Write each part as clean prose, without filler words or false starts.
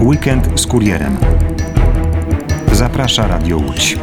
Weekend z Kurierem. Zaprasza Radio Łódź.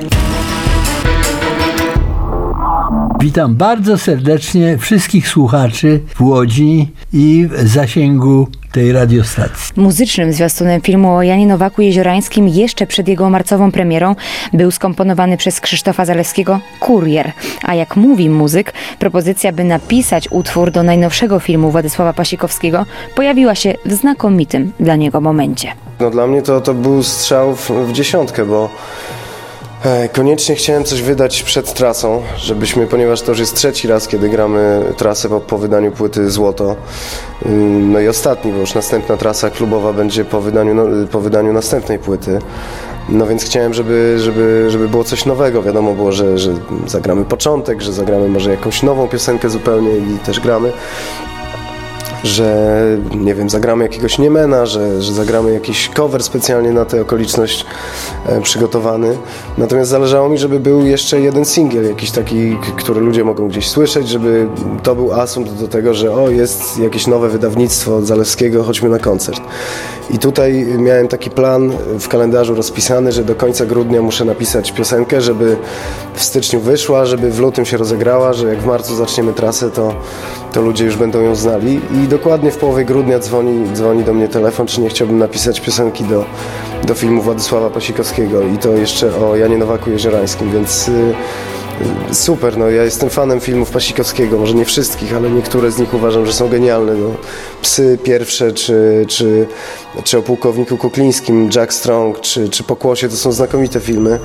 Witam bardzo serdecznie wszystkich słuchaczy w Łodzi i w zasięgu tej radiostacji. Muzycznym zwiastunem filmu o Janie Nowaku-Jeziorańskim jeszcze przed jego marcową premierą był skomponowany przez Krzysztofa Zalewskiego Kurier. A jak mówi muzyk, propozycja, by napisać utwór do najnowszego filmu Władysława Pasikowskiego pojawiła się w znakomitym dla niego momencie. No dla mnie to był strzał w dziesiątkę, bo koniecznie chciałem coś wydać przed trasą, ponieważ to już jest trzeci raz, kiedy gramy trasę po wydaniu płyty Złoto. No i ostatni, bo już następna trasa klubowa będzie po wydaniu następnej płyty. No więc chciałem, żeby było coś nowego. Wiadomo było, że zagramy początek, że zagramy może jakąś nową piosenkę zupełnie i też gramy. Że, nie wiem, zagramy jakiegoś Niemena, że zagramy jakiś cover specjalnie na tę okoliczność przygotowany. Natomiast zależało mi, żeby był jeszcze jeden singiel, jakiś taki, który ludzie mogą gdzieś słyszeć, żeby to był asumpt do tego, że jest jakieś nowe wydawnictwo Zalewskiego, chodźmy na koncert. I tutaj miałem taki plan w kalendarzu rozpisany, że do końca grudnia muszę napisać piosenkę, żeby w styczniu wyszła, żeby w lutym się rozegrała, że jak w marcu zaczniemy trasę, to ludzie już będą ją znali. I dokładnie w połowie grudnia dzwoni do mnie telefon, czy nie chciałbym napisać piosenki do filmu Władysława Pasikowskiego i to jeszcze o Janie Nowaku-Jeziorańskim, więc super, no ja jestem fanem filmów Pasikowskiego, może nie wszystkich, ale niektóre z nich uważam, że są genialne. No, Psy pierwsze, czy o pułkowniku Kuklińskim, Jack Strong, czy Pokłosie, to są znakomite filmy.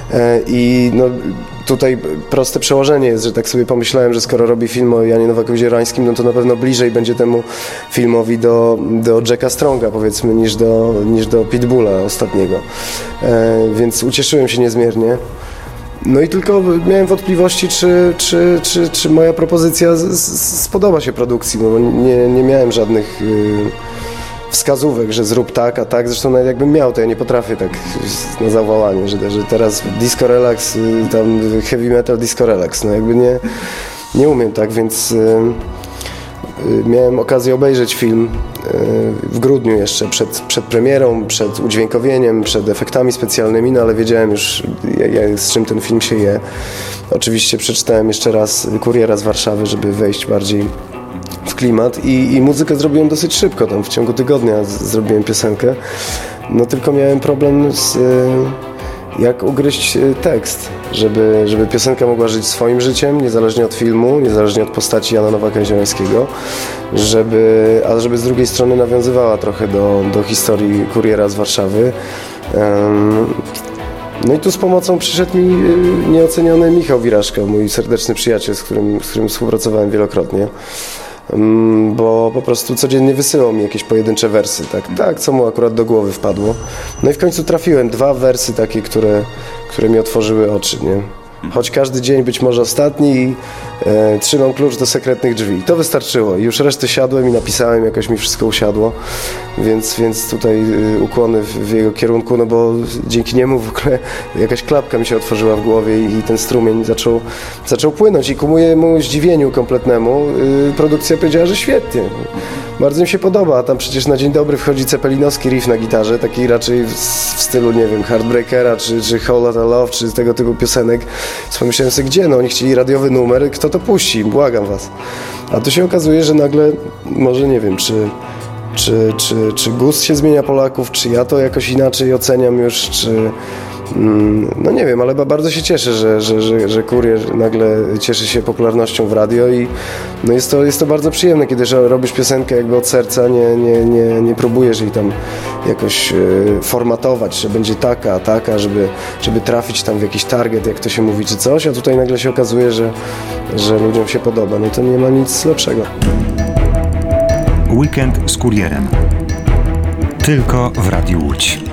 I no, tutaj proste przełożenie jest, że tak sobie pomyślałem, że skoro robi film o Janie Nowaku-Jeziorańskim, no to na pewno bliżej będzie temu filmowi do Jacka Stronga, powiedzmy, niż do Pitbulla ostatniego. Więc ucieszyłem się niezmiernie. No i tylko miałem wątpliwości, czy moja propozycja spodoba się produkcji, bo nie miałem żadnych wskazówek, że zrób tak, a tak. Zresztą nawet jakbym miał, to ja nie potrafię tak na zawołanie, że teraz disco relax, tam heavy metal disco relax. No jakby nie umiem tak, więc miałem okazję obejrzeć film w grudniu jeszcze, przed premierą, przed udźwiękowieniem, przed efektami specjalnymi, no ale wiedziałem już, z czym ten film się je. Oczywiście przeczytałem jeszcze raz Kuriera z Warszawy, żeby wejść bardziej w klimat i muzykę zrobiłem dosyć szybko, tam w ciągu tygodnia zrobiłem piosenkę. No tylko miałem problem jak ugryźć tekst, żeby piosenka mogła żyć swoim życiem, niezależnie od filmu, niezależnie od postaci Jana Nowaka-Jeziorańskiego, ale żeby z drugiej strony nawiązywała trochę do historii Kuriera z Warszawy. No i tu z pomocą przyszedł mi nieoceniony Michał Wiraszka, mój serdeczny przyjaciel, z którym współpracowałem wielokrotnie. Bo po prostu codziennie wysyłał mi jakieś pojedyncze wersy, tak, co mu akurat do głowy wpadło. No i w końcu trafiłem 2 wersy takie, które mi otworzyły oczy, nie? Choć każdy dzień być może ostatni i trzymam klucz do sekretnych drzwi. To wystarczyło i już resztę siadłem i napisałem, jakoś mi wszystko usiadło, więc tutaj ukłony w jego kierunku, no bo dzięki niemu w ogóle jakaś klapka mi się otworzyła w głowie i ten strumień zaczął płynąć i ku mojemu zdziwieniu kompletnemu produkcja powiedziała, że świetnie. Bardzo mi się podoba, a tam przecież na dzień dobry wchodzi cepelinowski riff na gitarze, taki raczej w stylu, nie wiem, Heartbreakera, czy Whole Lotta Love, czy tego typu piosenek. Więc pomyślałem sobie, gdzie? No oni chcieli radiowy numer, kto to puści? Błagam was. A tu się okazuje, że nagle, może nie wiem, czy gust się zmienia Polaków, czy ja to jakoś inaczej oceniam już, no nie wiem, ale bardzo się cieszę, że Kurier nagle cieszy się popularnością w radio i no jest to bardzo przyjemne, kiedy robisz piosenkę jakby od serca, nie próbujesz jej tam jakoś formatować, że będzie taka, żeby trafić tam w jakiś target, jak to się mówi, czy coś, a tutaj nagle się okazuje, że ludziom się podoba. No to nie ma nic lepszego. Weekend z Kurierem. Tylko w Radiu Łódź.